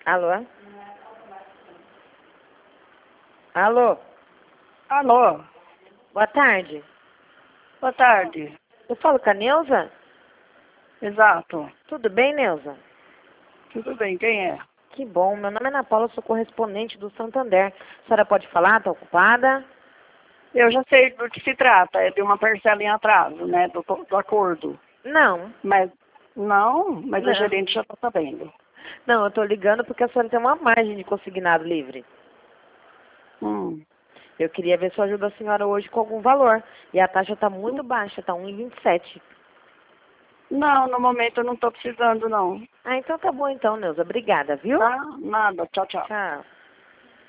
Alô? Alô? Alô, Boa tarde. boa tarde. Eu falo com a Neuza? Exato. Tudo bem, Neuza? Tudo bem, quem é? Que bom. Meu nome é Ana Paula, sou correspondente do Santander. A senhora pode falar? Está ocupada? Eu já sei do que se trata, é de uma parcela em atraso, né, do acordo. Não. Mas, não, mas o Não. gerente já está sabendo. Não, eu estou ligando porque a senhora tem uma margem de consignado livre. Hum. Eu queria ver se eu ajudo a senhora hoje com algum valor. E a taxa está muito baixa, está 1,27. Não, no momento eu não estou precisando, não. Ah, então tá bom então, Neuza. Obrigada, viu? Tá? Nada, tchau, tchau. Tchau.